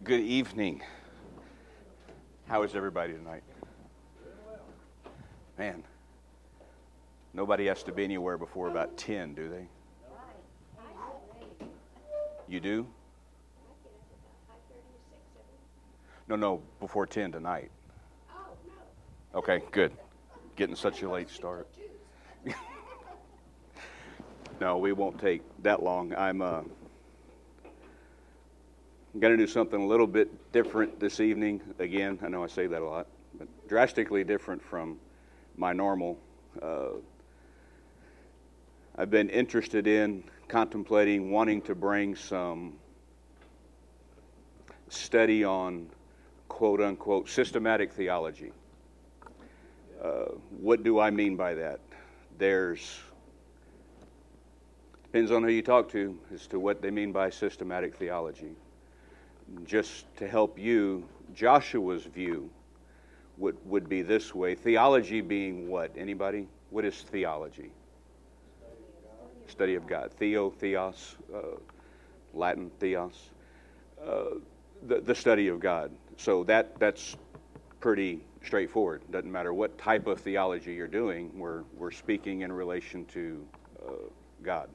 Good evening. How is everybody tonight? Man, nobody has to be anywhere before about 10, do they? You do? No, before 10 tonight. Okay, good. Getting such a late start. No, we won't take that long. I'm going to do something a little bit different this evening. Again, I know I say that a lot, but drastically different from my normal. I've been interested in contemplating wanting to bring some study on quote-unquote systematic theology. What do I mean by that? Depends on who you talk to as to what they mean by systematic theology. Just to help you, Joshua's view would be this way. Theology being what? Anybody? What is theology? Study of God. Theos, Latin theos. The study of God. So that's pretty straightforward. Doesn't matter what type of theology you're doing. We're speaking in relation to God.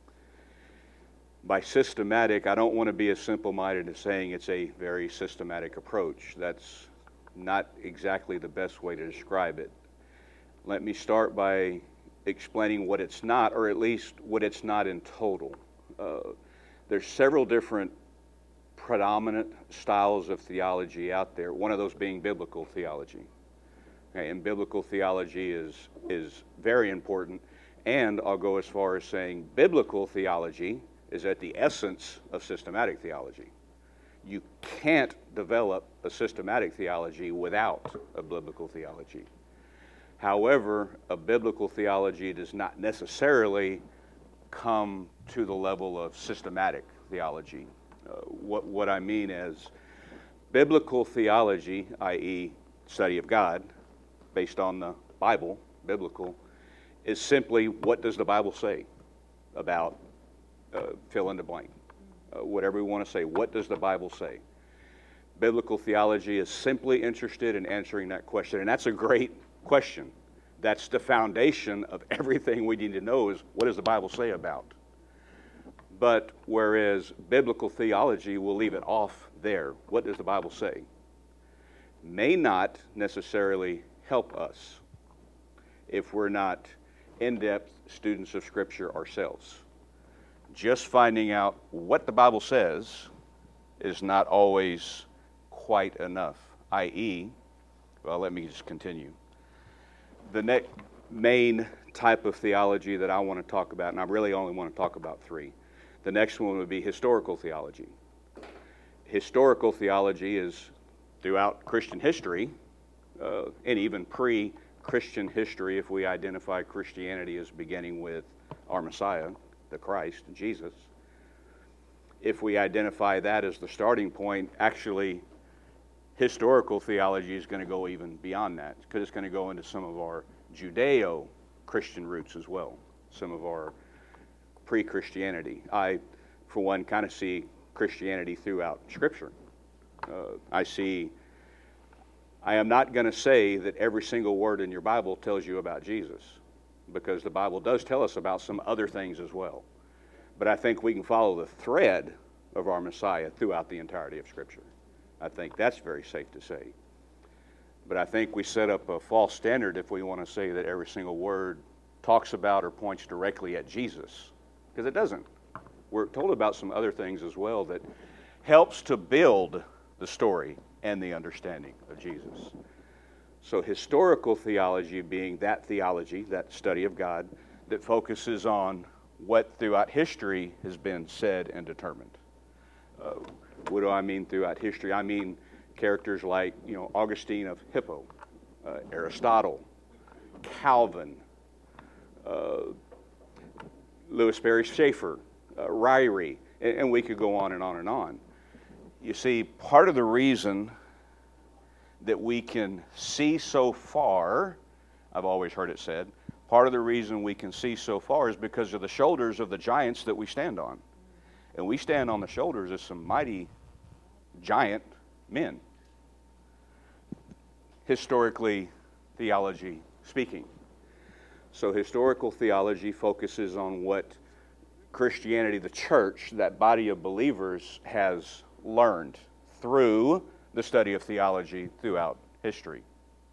By systematic, I don't want to be as simple-minded as saying it's a very systematic approach. That's not exactly the best way to describe it. Let me start by explaining what it's not, or at least what it's not in total. There's several different predominant styles of theology out there, one of those being biblical theology. Okay, and biblical theology is very important, and I'll go as far as saying biblical theology is at the essence of systematic theology. You can't develop a systematic theology without a biblical theology. However, a biblical theology does not necessarily come to the level of systematic theology. What I mean is biblical theology, i.e. study of God, based on the Bible, biblical, is simply what does the Bible say about fill in the blank. Whatever we want to say, what does the Bible say? Biblical theology is simply interested in answering that question, and that's a great question. That's the foundation of everything we need to know is what does the Bible say about? But whereas biblical theology will leave it off there, what does the Bible say? May not necessarily help us if we're not in-depth students of Scripture ourselves. Just finding out what the Bible says is not always quite enough, i.e., well, let me just continue. The next main type of theology that I want to talk about, and I really only want to talk about three. The next one would be historical theology. Historical theology is throughout Christian history, and even pre-Christian history, if we identify Christianity as beginning with our Messiah, the Christ, Jesus. If we identify that as the starting point, actually, historical theology is going to go even beyond that, because it's going to go into some of our Judeo-Christian roots as well, some of our pre-Christianity. I, for one, kind of see Christianity throughout Scripture. I am not going to say that every single word in your Bible tells you about Jesus, because the Bible does tell us about some other things as well. But I think we can follow the thread of our Messiah throughout the entirety of Scripture. I think that's very safe to say. But I think we set up a false standard if we want to say that every single word talks about or points directly at Jesus, because it doesn't. We're told about some other things as well that helps to build the story and the understanding of Jesus. So historical theology being that theology, that study of God, that focuses on what throughout history has been said and determined. What do I mean throughout history? I mean characters like, Augustine of Hippo, Aristotle, Calvin, Louis Berry Schaeffer, Ryrie, and we could go on and on and on. You see, part of the reason that we can see so far, I've always heard it said, part of the reason we can see so far is because of the shoulders of the giants that we stand on. And we stand on the shoulders of some mighty giant men, historically, theology speaking. So historical theology focuses on what Christianity, the church, that body of believers, has learned through the study of theology throughout history.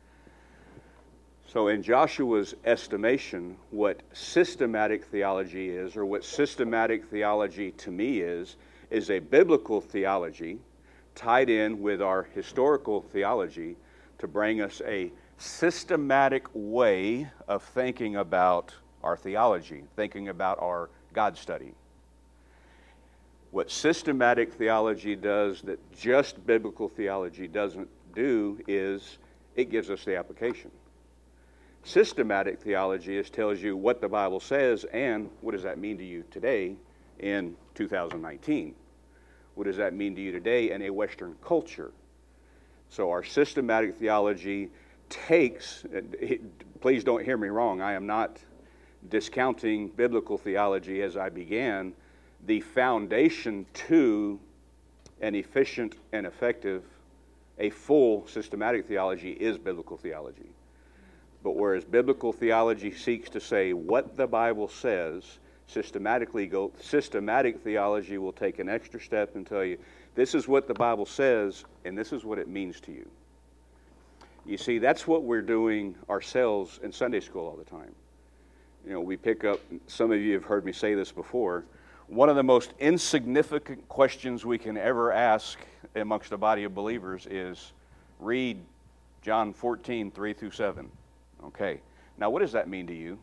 So in Joshua's estimation, what systematic theology is, or what systematic theology to me is a biblical theology tied in with our historical theology to bring us a systematic way of thinking about our theology, thinking about our God study. What systematic theology does that just biblical theology doesn't do is it gives us the application. Systematic theology tells you what the Bible says and what does that mean to you today in 2019. What does that mean to you today in a Western culture? So our systematic theology takes, please don't hear me wrong, I am not discounting biblical theology as I began. The foundation to an efficient and effective, a full systematic theology is biblical theology. But whereas biblical theology seeks to say what the Bible says, systematic theology will take an extra step and tell you, this is what the Bible says, and this is what it means to you. You see, that's what we're doing ourselves in Sunday school all the time. You know, we pick up, some of you have heard me say this before, one of the most insignificant questions we can ever ask amongst a body of believers is, read John 14, 3 through 7. Okay, now what does that mean to you?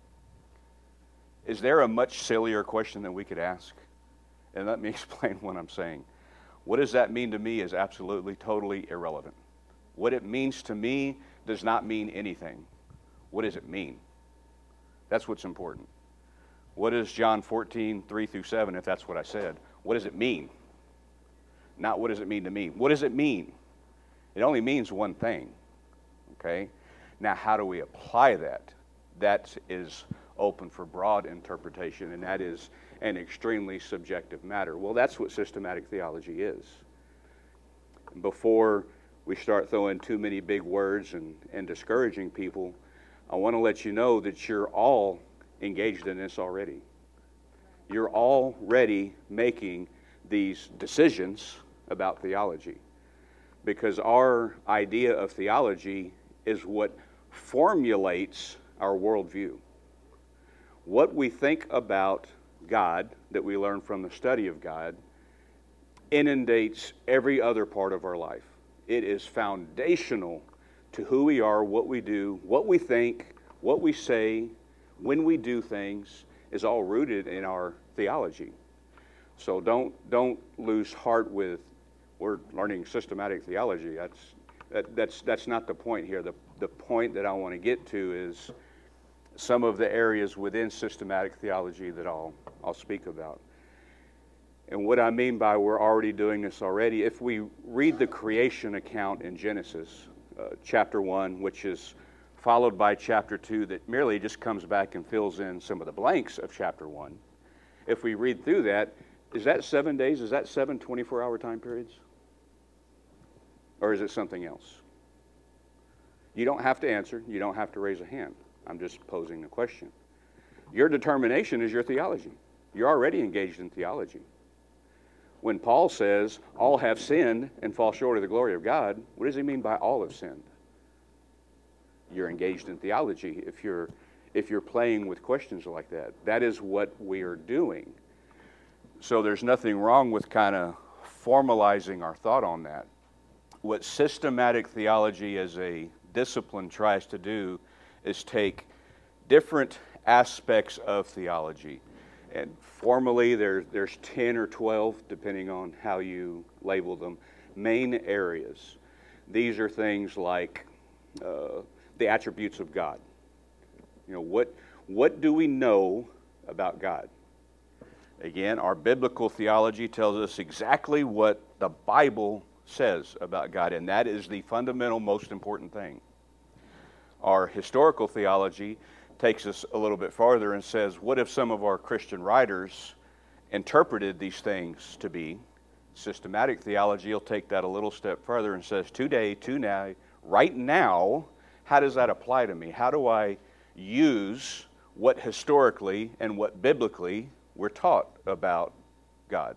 Is there a much sillier question that we could ask? And let me explain what I'm saying. What does that mean to me is absolutely, totally irrelevant. What it means to me does not mean anything. What does it mean? That's what's important. What is John 14, 3 through 7, if that's what I said? What does it mean? Not what does it mean to me. What does it mean? It only means one thing. Okay? Now, how do we apply that? That is open for broad interpretation, and that is an extremely subjective matter. Well, that's what systematic theology is. Before we start throwing too many big words and discouraging people, I want to let you know that you're all engaged in this already. You're already making these decisions about theology, because our idea of theology is what formulates our worldview. What we think about God, that we learn from the study of God, inundates every other part of our life. It is foundational to who we are, what we do, what we think, what we say, when we do things, is all rooted in our theology. So don't lose heart with, we're learning systematic theology. That's not the point here. The point that I want to get to is some of the areas within systematic theology that I'll speak about. And what I mean by we're already doing this already, if we read the creation account in Genesis, chapter 1, which is followed by chapter 2 that merely just comes back and fills in some of the blanks of chapter 1. If we read through that, is that 7 days? Is that 7 24-hour time periods? Or is it something else? You don't have to answer. You don't have to raise a hand. I'm just posing the question. Your determination is your theology. You're already engaged in theology. When Paul says, all have sinned and fall short of the glory of God, what does he mean by all have sinned? You're engaged in theology if you're playing with questions like that. That is what we are doing. So there's nothing wrong with kind of formalizing our thought on that. What systematic theology as a discipline tries to do is take different aspects of theology. And formally, there's 10 or 12, depending on how you label them, main areas. These are things like the attributes of God. You know, what do we know about God? Again, our biblical theology tells us exactly what the Bible says about God, and that is the fundamental, most important thing. Our historical theology takes us a little bit farther and says, what if some of our Christian writers interpreted these things to be Systematic theology will take that a little step further and says, today, tonight, right now, how does that apply to me? How do I use what historically and what biblically we're taught about God?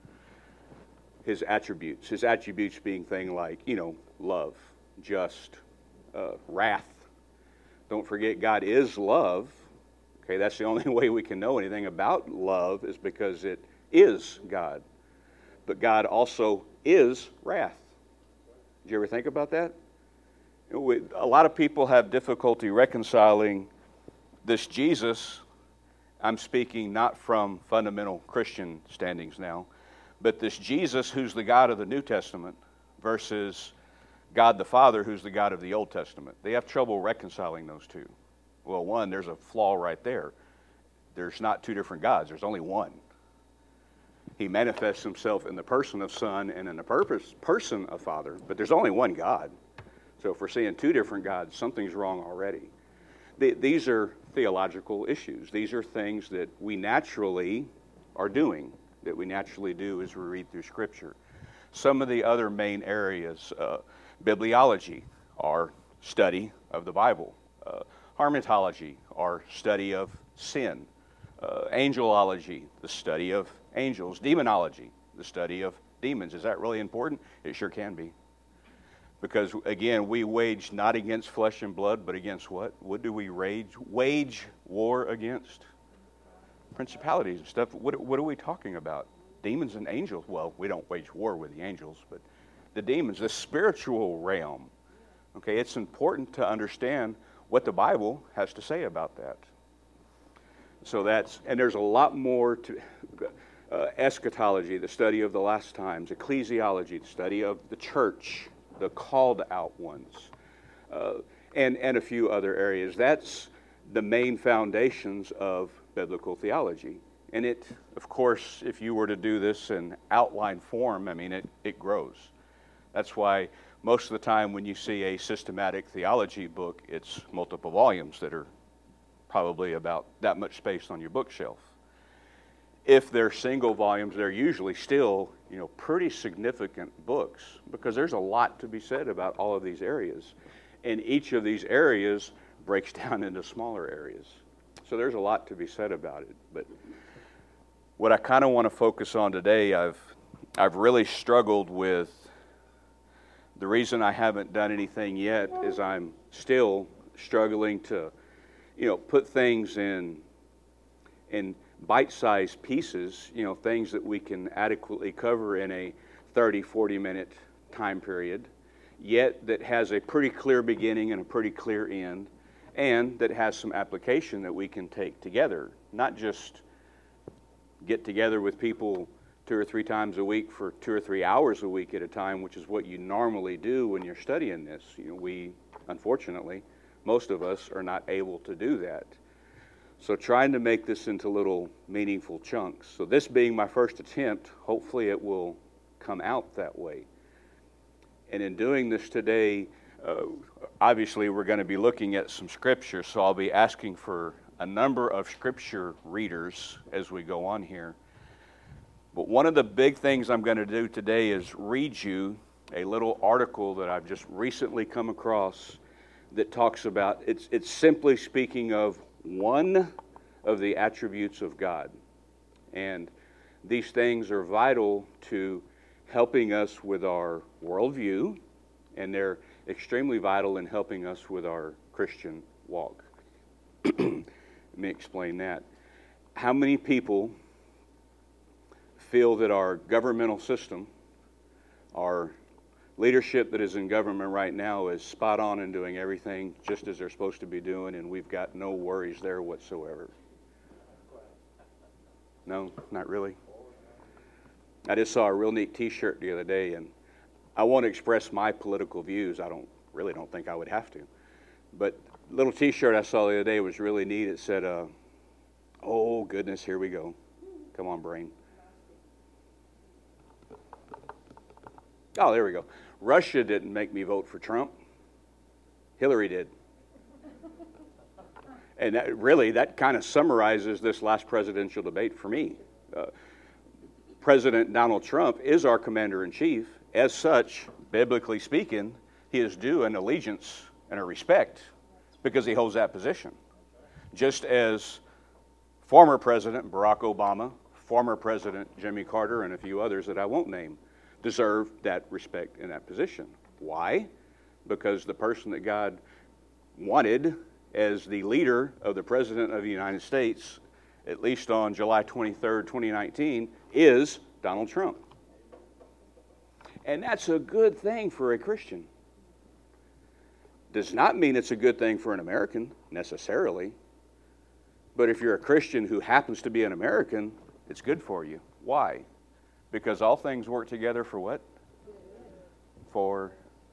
His attributes being things like, love, just, wrath. Don't forget, God is love. Okay, that's the only way we can know anything about love is because it is God. But God also is wrath. Did you ever think about that? A lot of people have difficulty reconciling this Jesus. I'm speaking not from fundamental Christian standings now, but this Jesus who's the God of the New Testament versus God the Father who's the God of the Old Testament. They have trouble reconciling those two. Well, one, there's a flaw right there. There's not two different gods. There's only one. He manifests himself in the person of Son and in the person of Father, but there's only one God. So if we're seeing two different gods, something's wrong already. These are theological issues. These are things that we naturally are doing, that we naturally do as we read through Scripture. Some of the other main areas, bibliology, our study of the Bible. Harmatology, our study of sin. Angelology, the study of angels. Demonology, the study of demons. Is that really important? It sure can be. Because, again, we wage not against flesh and blood, but against what? What do we wage war against? Principalities and stuff. What are we talking about? Demons and angels. Well, we don't wage war with the angels, but the demons, the spiritual realm. Okay, it's important to understand what the Bible has to say about that. So and there's a lot more to eschatology, the study of the last times, ecclesiology, the study of the church, the called out ones, and a few other areas. That's the main foundations of biblical theology. And it, of course, if you were to do this in outline form, it grows. That's why most of the time when you see a systematic theology book, it's multiple volumes that are probably about that much space on your bookshelf. If they're single volumes, they're usually still, pretty significant books because there's a lot to be said about all of these areas. And each of these areas breaks down into smaller areas. So there's a lot to be said about it. But what I kind of want to focus on today, I've really struggled with. The reason I haven't done anything yet is I'm still struggling to, put things in bite-sized pieces, things that we can adequately cover in a 30, 40-minute time period, yet that has a pretty clear beginning and a pretty clear end, and that has some application that we can take together, not just get together with people 2 or 3 times a week for 2 or 3 hours a week at a time, which is what you normally do when you're studying this. We, unfortunately, most of us are not able to do that. So trying to make this into little meaningful chunks. So this being my first attempt, hopefully it will come out that way. And in doing this today, obviously we're going to be looking at some scripture, so I'll be asking for a number of scripture readers as we go on here. But one of the big things I'm going to do today is read you a little article that I've just recently come across that talks about, it's simply speaking of one of the attributes of God. And these things are vital to helping us with our worldview, and they're extremely vital in helping us with our Christian walk. Let me explain that. How many people feel that our governmental system, our leadership that is in government right now is spot on and doing everything just as they're supposed to be doing, and we've got no worries there whatsoever? No, not really. I just saw a real neat t-shirt the other day, and I won't express my political views. I don't think I would have to. But the little t-shirt I saw the other day was really neat. It said, oh goodness, here we go. Come on, brain. Oh, there we go. Russia didn't make me vote for Trump. Hillary did. And that kind of summarizes this last presidential debate for me. President Donald Trump is our commander-in-chief. As such, biblically speaking, he is due an allegiance and a respect because he holds that position. Just as former President Barack Obama, former President Jimmy Carter, and a few others that I won't name, deserve that respect in that position. Why? Because the person that God wanted as the leader of the President of the United States, at least on July 23rd, 2019, is Donald Trump. And that's a good thing for a Christian. Does not mean it's a good thing for an American, necessarily. But if you're a Christian who happens to be an American, it's good for you. Why? Because all things work together for what? For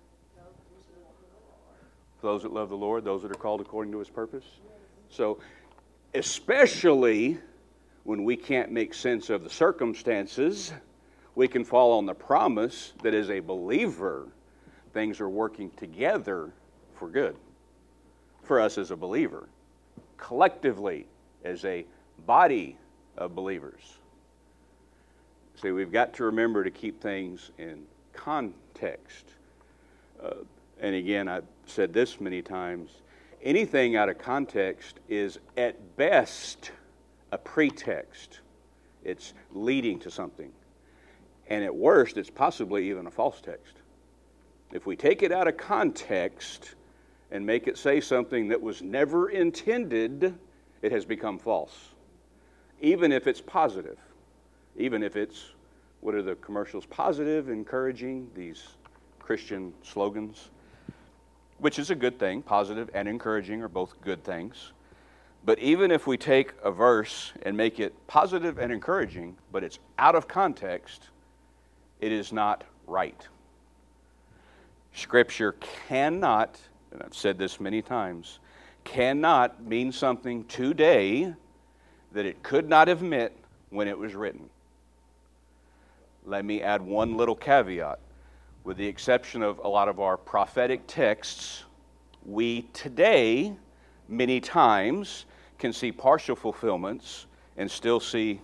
those that love the Lord, those that are called according to His purpose. So, especially when we can't make sense of the circumstances, we can fall on the promise that as a believer, things are working together for good. For us as a believer. Collectively, as a body of believers. See, we've got to remember to keep things in context. And again, I've said this many times, anything out of context is at best a pretext. It's leading to something. And at worst, it's possibly even a false text. If we take it out of context and make it say something that was never intended, it has become false. Even if it's positive. Even if it's, what are the commercials? Positive, encouraging, these Christian slogans. Which is a good thing. Positive and encouraging are both good things. But even if we take a verse and make it positive and encouraging, but it's out of context, it is not right. Scripture cannot, and I've said this many times, cannot mean something today that it could not have meant when it was written. Let me add one little caveat. With the exception of a lot of our prophetic texts, we today, many times, can see partial fulfillments and still see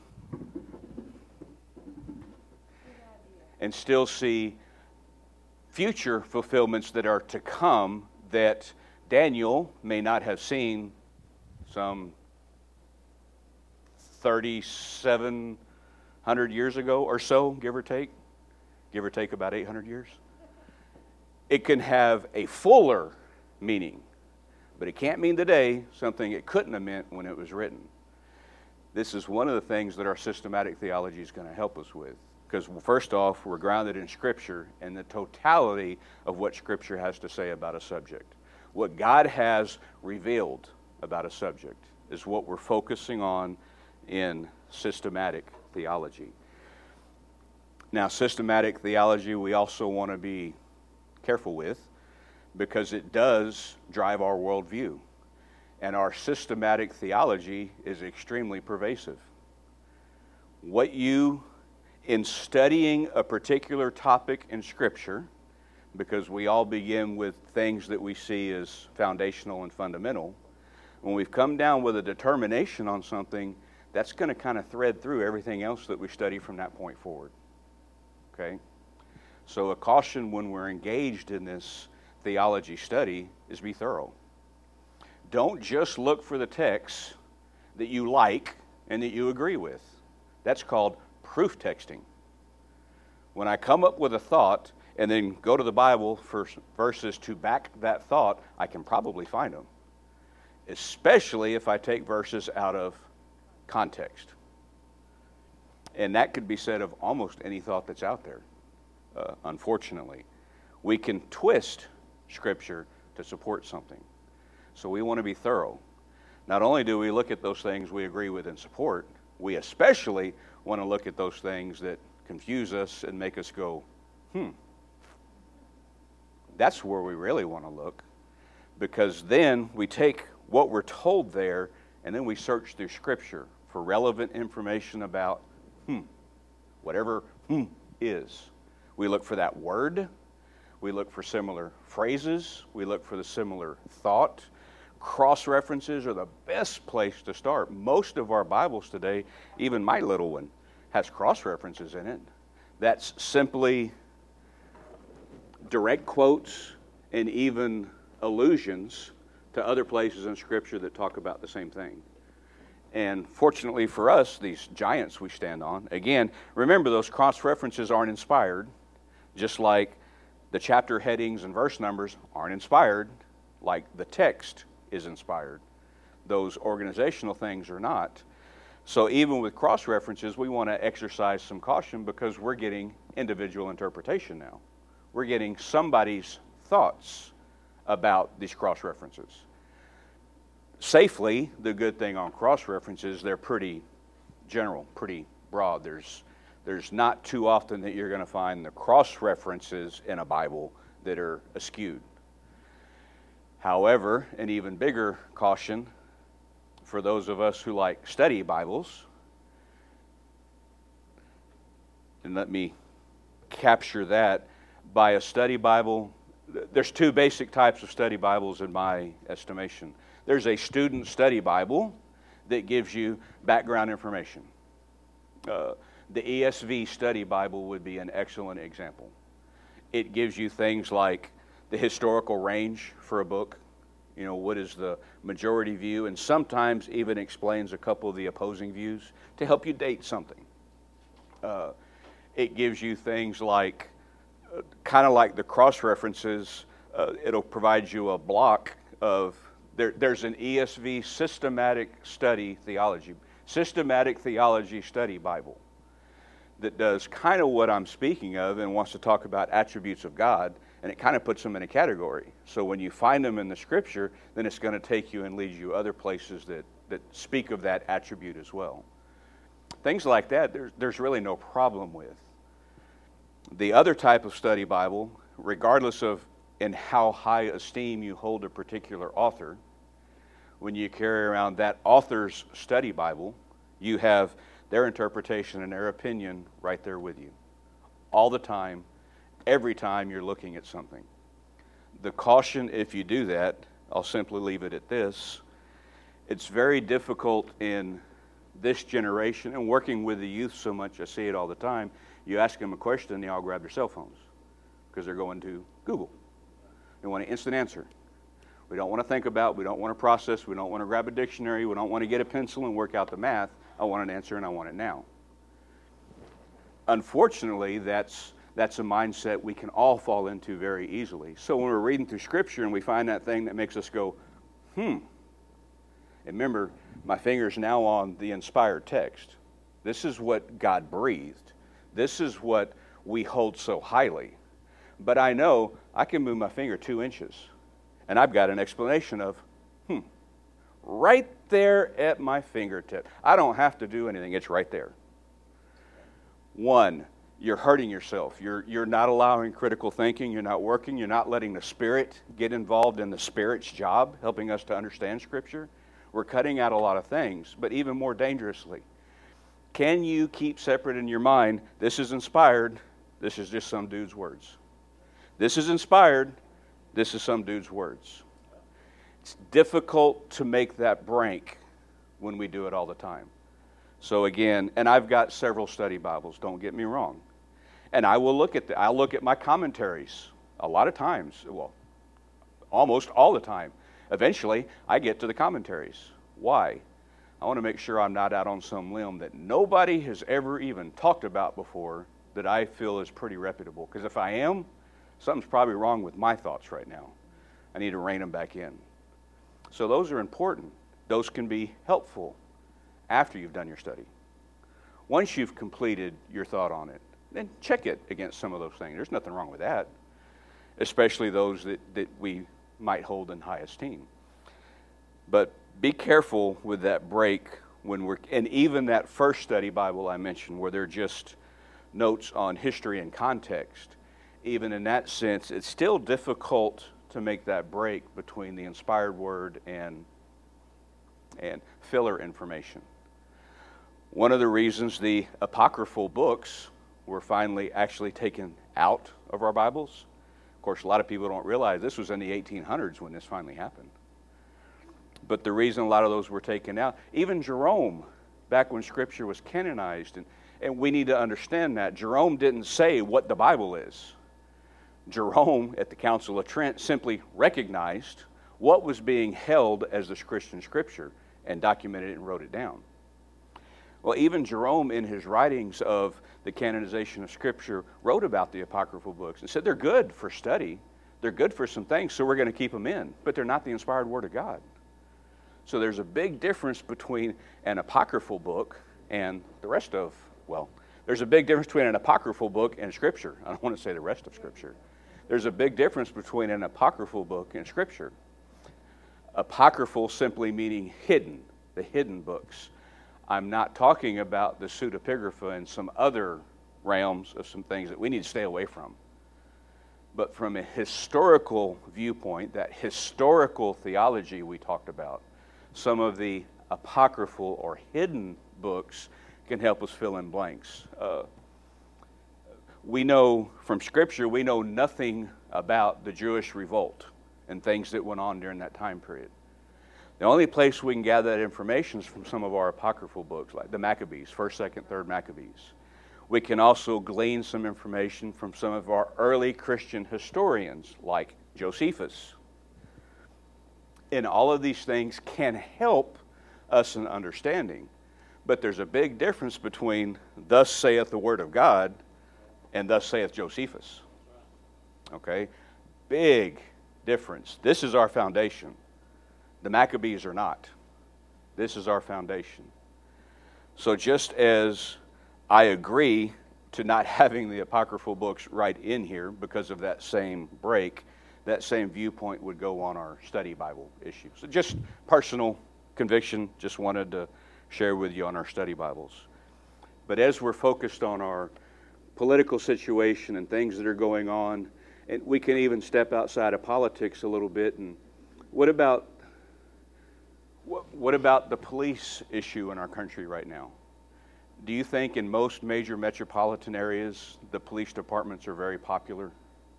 future fulfillments that are to come that Daniel may not have seen some 3,700 years ago or so, give or take about 800 years. It can have a fuller meaning, but it can't mean today something it couldn't have meant when it was written. This is one of the things that our systematic theology is going to help us with. Because first off, we're grounded in Scripture and the totality of what Scripture has to say about a subject. What God has revealed about a subject is what we're focusing on in systematic theology. Now, systematic theology we also want to be careful with because it does drive our worldview. And our systematic theology is extremely pervasive. What you, in studying a particular topic in Scripture, because we all begin with things that we see as foundational and fundamental, when we've come down with a determination on something, that's going to kind of thread through everything else that we study from that point forward. Okay? So a caution when we're engaged in this theology study is be thorough. Don't just look for the texts that you like and that you agree with. That's called proof texting. When I come up with a thought and then go to the Bible for verses to back that thought, I can probably find them. Especially if I take verses out of context. And that could be said of almost any thought that's out there, unfortunately. We can twist Scripture to support something. So we want to be thorough. Not only do we look at those things we agree with and support, we especially want to look at those things that confuse us and make us go, That's where we really want to look. Because then we take what we're told there and then we search through Scripture for relevant information about whatever is. We look for that word. We look for similar phrases. We look for the similar thought. Cross-references are the best place to start. Most of our Bibles today, even my little one, has cross-references in it. That's simply direct quotes and even allusions to other places in Scripture that talk about the same thing. And fortunately for us, these giants we stand on, again, remember those cross-references aren't inspired, just like the chapter headings and verse numbers aren't inspired, like the text is inspired. Those organizational things are not. So even with cross-references, we want to exercise some caution because we're getting individual interpretation now. We're getting somebody's thoughts about these cross-references. Safely, the good thing on cross-references, they're pretty general, pretty broad. There's not too often that you're going to find the cross-references in a Bible that are askewed. However, an even bigger caution for those of us who like study Bibles, and let me capture that, by a study Bible, there's two basic types of study Bibles in my estimation. There's a student study Bible that gives you background information. The ESV study Bible would be an excellent example. It gives you things like the historical range for a book, what is the majority view, and sometimes even explains a couple of the opposing views to help you date something. It gives you things like, kind of like the cross-references, it'll provide you a block of, there's an ESV systematic theology study Bible that does kind of what I'm speaking of and wants to talk about attributes of God, and it kind of puts them in a category. So when you find them in the Scripture, then it's going to take you and lead you other places that speak of that attribute as well. Things like that, there's really no problem with. The other type of study Bible, regardless of in how high esteem you hold a particular author, when you carry around that author's study Bible, you have their interpretation and their opinion right there with you. All the time, every time you're looking at something. The caution, if you do that, I'll simply leave it at this. It's very difficult in this generation, and working with the youth so much, I see it all the time. You ask them a question, and they all grab their cell phones because they're going to Google. They want an instant answer. We don't want to think about, we don't want to process, we don't want to grab a dictionary, we don't want to get a pencil and work out the math. I want an answer, and I want it now. Unfortunately, that's a mindset we can all fall into very easily. So when we're reading through Scripture and we find that thing that makes us go, and remember, my finger's now on the inspired text. This is what God breathed. This is what we hold so highly. But I know I can move my finger 2 inches, and I've got an explanation of, right there at my fingertip. I don't have to do anything. It's right there. One, you're hurting yourself. You're not allowing critical thinking. You're not working. You're not letting the Spirit get involved in the Spirit's job, helping us to understand Scripture. We're cutting out a lot of things, but even more dangerously, can you keep separate in your mind, this is inspired, this is just some dude's words. This is inspired, this is some dude's words. It's difficult to make that break when we do it all the time. So again, and I've got several study Bibles, don't get me wrong. And I will I'll look at my commentaries a lot of times, well, almost all the time. Eventually, I get to the commentaries. Why? I want to make sure I'm not out on some limb that nobody has ever even talked about before that I feel is pretty reputable. Because if I am, something's probably wrong with my thoughts right now. I need to rein them back in. So those are important. Those can be helpful after you've done your study. Once you've completed your thought on it, then check it against some of those things. There's nothing wrong with that, especially those that we might hold in high esteem. But be careful with that break and even that first study Bible I mentioned where they're just notes on history and context. Even in that sense, it's still difficult to make that break between the inspired word and filler information. One of the reasons the apocryphal books were finally actually taken out of our Bibles, of course, a lot of people don't realize this was in the 1800s when this finally happened. But the reason a lot of those were taken out, even Jerome, back when Scripture was canonized, And we need to understand that. Jerome didn't say what the Bible is. Jerome, at the Council of Trent, simply recognized what was being held as the Christian scripture and documented it and wrote it down. Well, even Jerome, in his writings of the canonization of Scripture, wrote about the apocryphal books and said they're good for study. They're good for some things, so we're going to keep them in. But they're not the inspired Word of God. So there's a big difference between an apocryphal book and the rest of, well, there's a big difference between an apocryphal book and Scripture. I don't want to say the rest of Scripture. There's a big difference between an apocryphal book and Scripture. Apocryphal simply meaning hidden, the hidden books. I'm not talking about the pseudepigrapha and some other realms of some things that we need to stay away from. But from a historical viewpoint, that historical theology we talked about, some of the apocryphal or hidden books can help us fill in blanks. We know from Scripture, we know nothing about the Jewish revolt and things that went on during that time period. The only place we can gather that information is from some of our apocryphal books, like the Maccabees, 1st, 2nd, 3rd Maccabees. We can also glean some information from some of our early Christian historians, like Josephus. And all of these things can help us in understanding. But there's a big difference between thus saith the word of God and thus saith Josephus. Okay? Big difference. This is our foundation. The Maccabees are not. This is our foundation. So just as I agree to not having the apocryphal books right in here because of that same break, that same viewpoint would go on our study Bible issue. So just personal conviction, just wanted to share with you on our study Bibles. But as we're focused on our political situation and things that are going on, and we can even step outside of politics a little bit, and what about the police issue in our country right now? Do you think in most major metropolitan areas the police departments are very popular?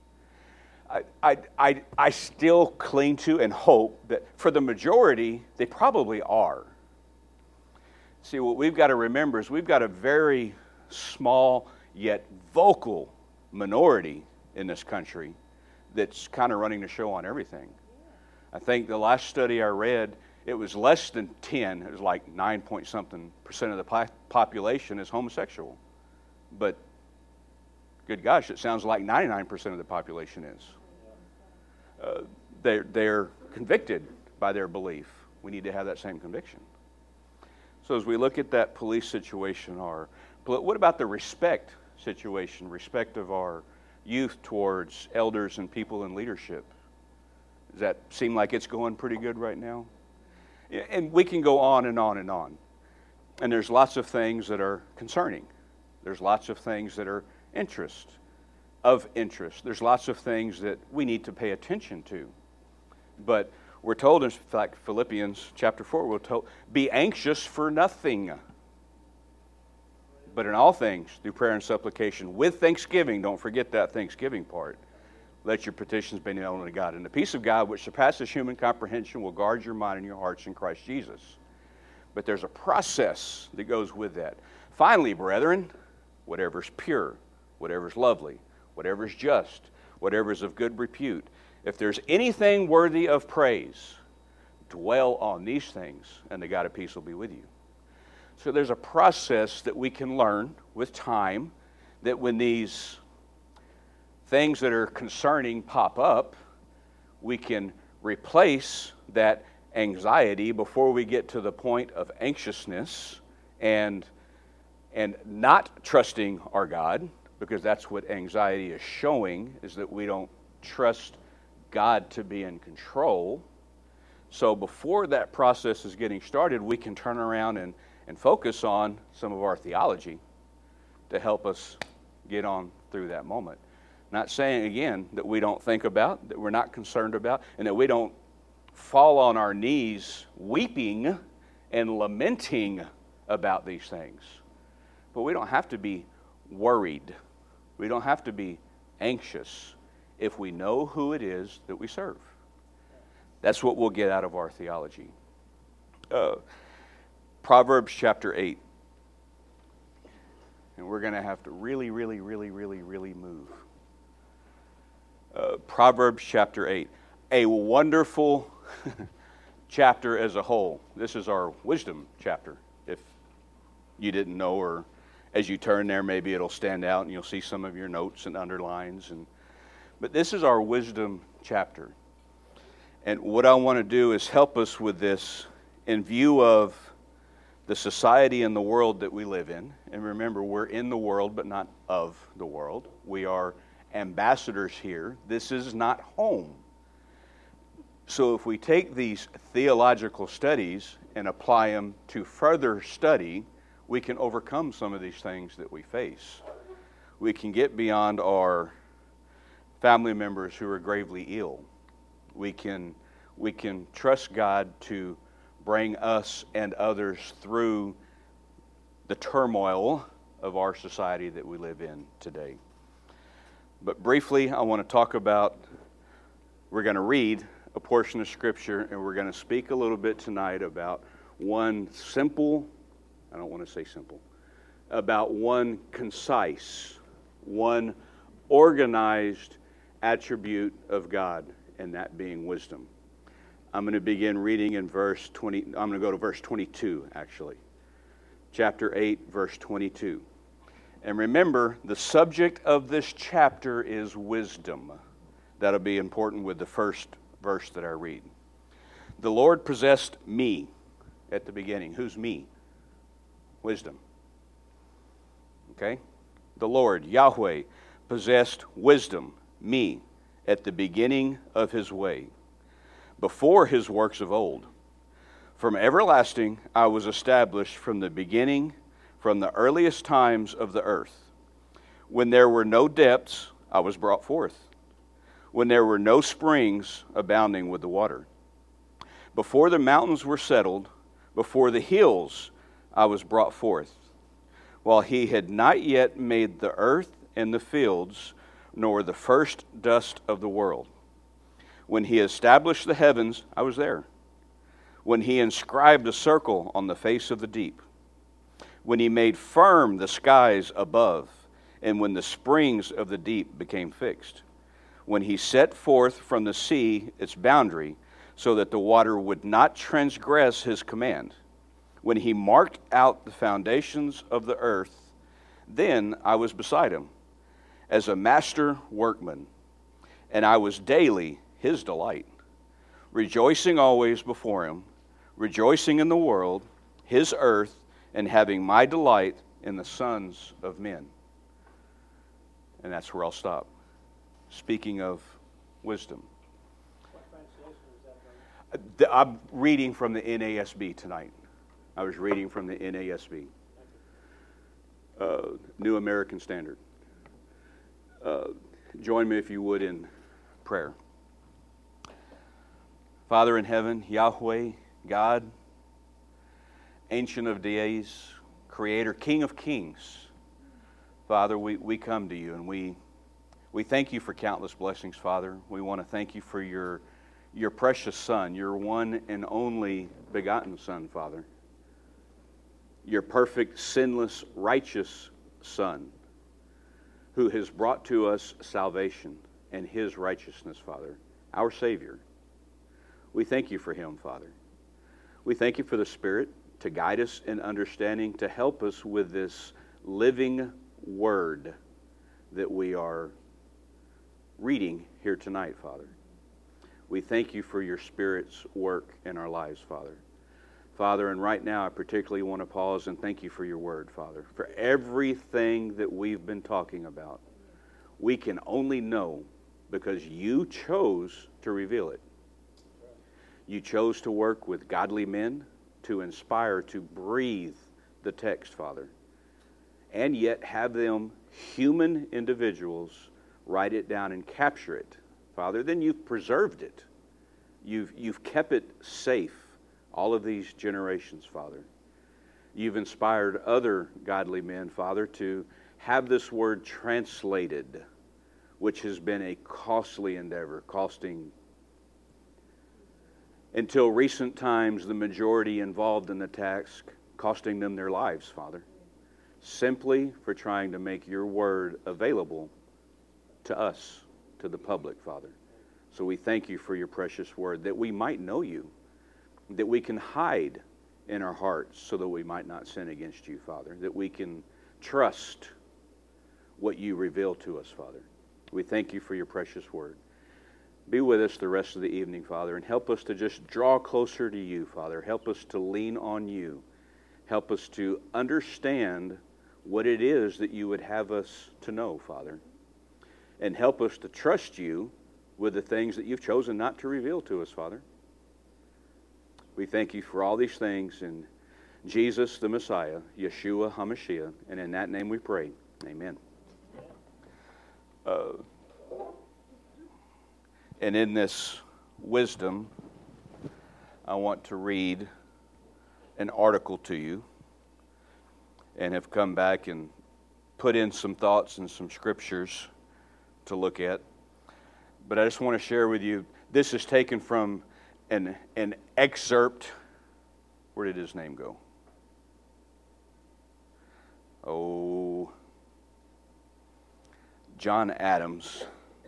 I still cling to and hope that for the majority, they probably are. See, what we've got to remember is we've got a very small yet vocal minority in this country that's kind of running the show on everything. I think the last study I read, it was less than 10, it was like 9-point-something% of the population is homosexual. But, good gosh, it sounds like 99% of the population is. They're convicted by their belief. We need to have that same conviction. So as we look at that police situation, what about the respect situation, respect of our youth towards elders and people in leadership? Does that seem like it's going pretty good right now? And we can go on and on and on. And there's lots of things that are concerning. There's lots of things that are of interest. There's lots of things that we need to pay attention to. But we're told, in fact, Philippians chapter 4, we're told, be anxious for nothing, but in all things, through prayer and supplication, with thanksgiving, don't forget that Thanksgiving part, let your petitions be known unto God. And the peace of God, which surpasses human comprehension, will guard your mind and your hearts in Christ Jesus. But there's a process that goes with that. Finally, brethren, whatever is pure, whatever is lovely, whatever is just, whatever is of good repute, if there's anything worthy of praise, dwell on these things, and the God of peace will be with you. So there's a process that we can learn with time, that when these things that are concerning pop up, we can replace that anxiety before we get to the point of anxiousness and not trusting our God, because that's what anxiety is showing, is that we don't trust God to be in control. So before that process is getting started, we can turn around and focus on some of our theology to help us get on through that moment. Not saying, again, that we don't think about, that we're not concerned about, and that we don't fall on our knees weeping and lamenting about these things. But we don't have to be worried. We don't have to be anxious if we know who it is that we serve. That's what we'll get out of our theology. Proverbs chapter 8. and we're going to have to really move. Proverbs chapter 8, a wonderful chapter as a whole. This is our wisdom chapter. If you didn't know, or as you turn there, maybe it'll stand out and you'll see some of your notes and underlines. But this is our wisdom chapter. And what I want to do is help us with this in view of the society and the world that we live in. And remember, we're in the world, but not of the world. We are ambassadors here. This is not home. So if we take these theological studies and apply them to further study, we can overcome some of these things that we face. We can get beyond our family members who are gravely ill. We can trust God to bring us and others through the turmoil of our society that we live in today. But briefly, I want to talk about, we're going to read a portion of Scripture, and we're going to speak a little bit tonight about one simple, I don't want to say simple, about one concise, one organized attribute of God, and that being wisdom. I'm going to begin reading in verse 20. I'm going to go to verse 22, actually. Chapter 8, verse 22. And remember, the subject of this chapter is wisdom. That'll be important with the first verse that I read. The Lord possessed me at the beginning. Who's me? Wisdom. Okay? The Lord, Yahweh, possessed wisdom, me, at the beginning of his way, before his works of old. From everlasting I was established from the beginning, from the earliest times of the earth. When there were no depths, I was brought forth. When there were no springs abounding with the water. Before the mountains were settled, before the hills I was brought forth. While he had not yet made the earth and the fields, nor the first dust of the world. When he established the heavens, I was there. When he inscribed a circle on the face of the deep. When he made firm the skies above, and when the springs of the deep became fixed. When he set forth from the sea its boundary, so that the water would not transgress his command. When he marked out the foundations of the earth, then I was beside him, as a master workman, and I was daily his delight, rejoicing always before him, rejoicing in the world, his earth, and having my delight in the sons of men. And that's where I'll stop. Speaking of wisdom. What translation is that from? I'm reading from the NASB tonight. I was reading from the NASB. New American Standard. Join me if you would in prayer. Father in heaven, Yahweh, God, Ancient of Days, Creator, King of Kings. Father, we come to you and we thank you for countless blessings, Father. We want to thank you for your precious Son, your one and only begotten Son, Father. Your perfect, sinless, righteous Son, who has brought to us salvation and his righteousness, Father, our Savior. We thank you for him, Father. We thank you for the Spirit to guide us in understanding, to help us with this living word that we are reading here tonight, Father. We thank you for your Spirit's work in our lives, Father. Father, and right now I particularly want to pause and thank you for your word, Father. For everything that we've been talking about, we can only know because you chose to reveal it. You chose to work with godly men, to inspire, to breathe the text, Father, and yet have them, human individuals, write it down and capture it, Father. Then you've preserved it. You've kept it safe all of these generations, Father. You've inspired other godly men, Father, to have this word translated, which has been a costly endeavor, costing, until recent times, the majority involved in the task, costing them their lives, Father. simply for trying to make your word available to us, to the public, Father. So we thank you for your precious word, that we might know you, that we can hide in our hearts so that we might not sin against you, Father, that we can trust what you reveal to us, Father. We thank you for your precious word. Be with us the rest of the evening, Father, and help us to just draw closer to you, Father. Help us to lean on you. Help us to understand what it is that you would have us to know, Father. And help us to trust you with the things that you've chosen not to reveal to us, Father. We thank you for all these things in Jesus the Messiah, Yeshua HaMashiach, and in that name we pray. Amen. And in this wisdom, I want to read an article to you, and have come back and put in some thoughts and some scriptures to look at. But I just want to share with you, this is taken from an excerpt. Where did his name go? Oh, John Adams.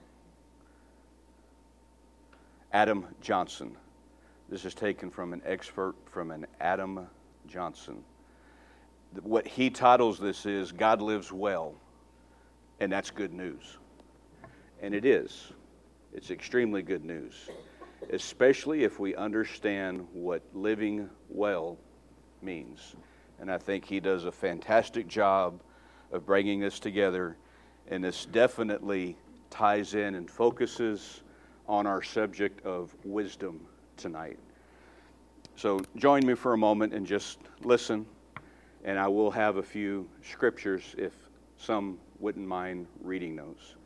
Adam Johnson. This is taken from an excerpt from an Adam Johnson. What he titles this is, God Lives Well, and that's good news. And it is. It's extremely good news, especially if we understand what living well means. And I think he does a fantastic job of bringing this together, and this definitely ties in and focuses on our subject of wisdom tonight. So join me for a moment and just listen, and I will have a few scriptures if some wouldn't mind reading those.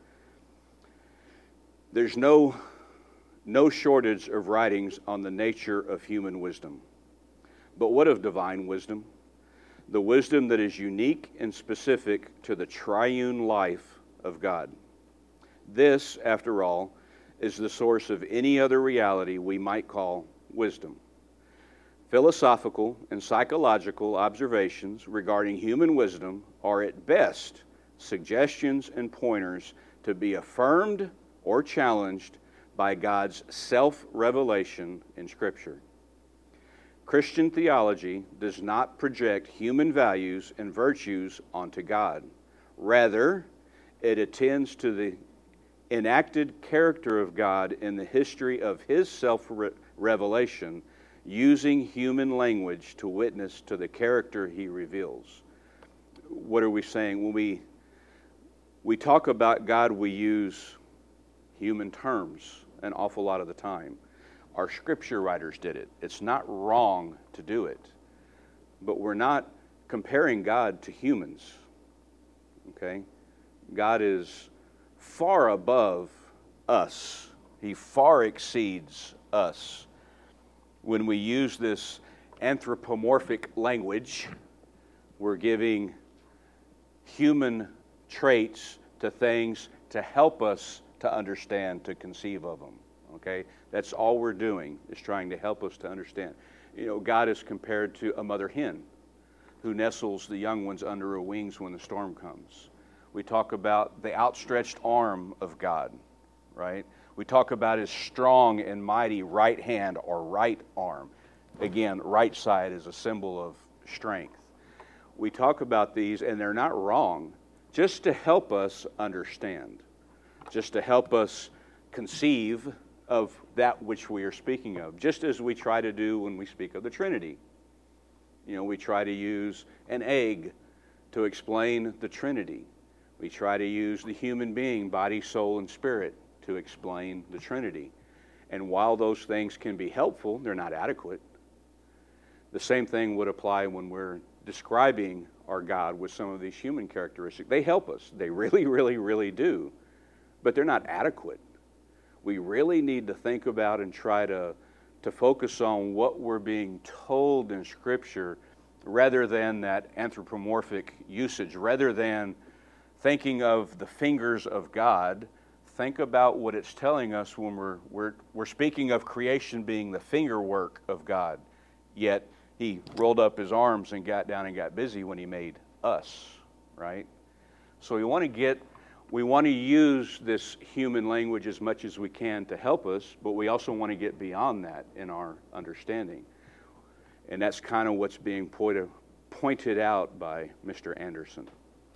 There's no shortage of writings on the nature of human wisdom. But what of divine wisdom? The wisdom that is unique and specific to the triune life of God. This, after all, is the source of any other reality we might call wisdom. Philosophical and psychological observations regarding human wisdom are at best suggestions and pointers to be affirmed or challenged by God's self-revelation in Scripture. Christian theology does not project human values and virtues onto God. Rather, it attends to the enacted character of God in the history of His self-revelation, using human language to witness to the character He reveals. What are we saying? When we talk about God, we use human terms an awful lot of the time. Our scripture writers did it. It's not wrong to do it. But we're not comparing God to humans. Okay? God is far above us. He far exceeds us. When we use this anthropomorphic language, we're giving human traits to things to help us to understand, to conceive of them. Okay? That's all we're doing, is trying to help us to understand. You know, God is compared to a mother hen who nestles the young ones under her wings when the storm comes. We talk about the outstretched arm of God, right? We talk about His strong and mighty right hand or right arm. Again, right side is a symbol of strength. We talk about these, and they're not wrong, just to help us understand, just to help us conceive of that which we are speaking of, just as we try to do when we speak of the Trinity. You know, we try to use an egg to explain the Trinity. We try to use the human being, body, soul, and spirit, to explain the Trinity. And while those things can be helpful, they're not adequate. The same thing would apply when we're describing our God with some of these human characteristics. They help us. They really, really, really do. But they're not adequate. We really need to think about and try to focus on what we're being told in Scripture rather than that anthropomorphic usage, rather than thinking of the fingers of God. Think about what it's telling us when we're speaking of creation being the finger work of God. Yet He rolled up His arms and got down and got busy when He made us. right? So we want to use this human language as much as we can to help us, but we also want to get beyond that in our understanding. And that's kind of what's being pointed out by Mr. Anderson.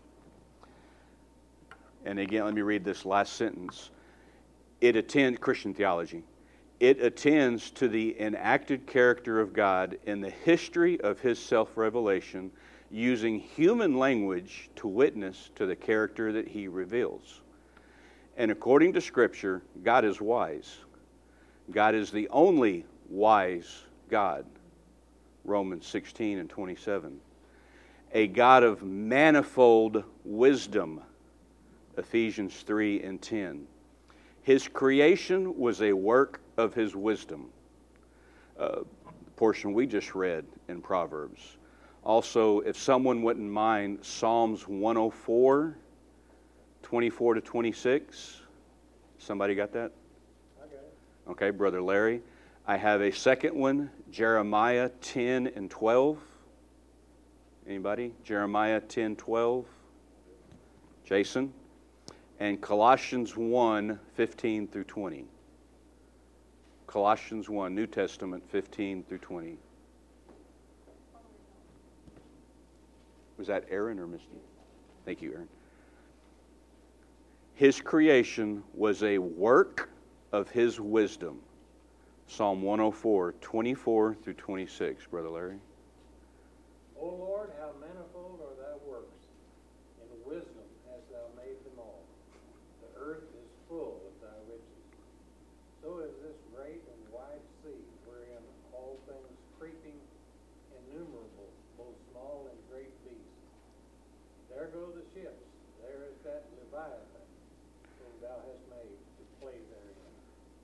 And again, let me read this last sentence. Christian theology. It attends to the enacted character of God in the history of His self-revelation, using human language to witness to the character that He reveals. And according to Scripture, God is wise. God is the only wise God. Romans 16:27. A God of manifold wisdom. Ephesians 3:10. His creation was a work of His wisdom. The portion we just read in Proverbs. Also, if someone wouldn't mind, Psalms 104, 24 to 26. Somebody got that? I got it. Okay, Brother Larry. I have a second one, Jeremiah 10 and 12. Anybody? Jeremiah 10, 12. Jason. And Colossians 1, 15 through 20. Colossians 1, New Testament, 15 through 20. Was that Aaron or Misty? Thank you, Aaron. His creation was a work of His wisdom. Psalm 104, 24 through 26, Brother Larry. O Lord, how manifold are thy works. In wisdom hast thou made them all. The earth is full of thy riches. So is this great and wide sea, wherein all things creeping, innumerable, both small and great beasts. There go the ships. There is that Leviathan, whom thou hast made to play therein.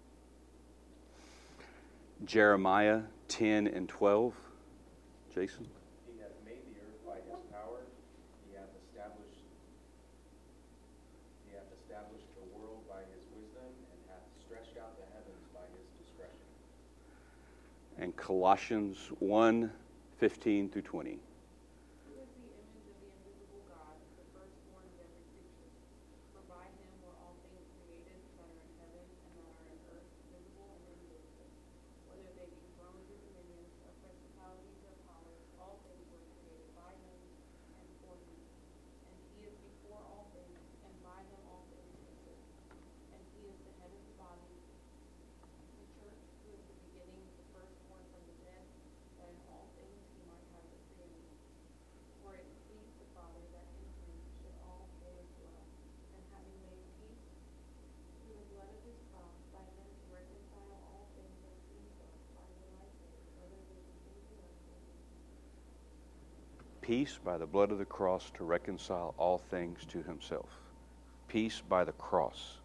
Jeremiah 10 and 12. Jason? He hath made the earth by His power. He hath established the world by His wisdom, and hath stretched out the heavens by His discretion. And Colossians 1, 15 through 20. Who is the image of the invisible God, the firstborn of every creature? For by Him were all things created that are in heaven and that are in earth, visible and invisible. Whether they be thrones or dominions, or principalities or powers, all things were created by Him and for Him. And He is before all things, and by Him all things consist. And He is the head of the body, the church, who is the beginning, the firstborn from the dead, that in all things He might have the preeminence. For it pleased the Father that in Him should all days dwell, and having made peace through the blood of His cross, by them to reconcile all things unto Himself, by the life of it, whether they be things in earth or things in heaven. Peace by the blood of the cross to reconcile all things to Himself. Peace by the cross.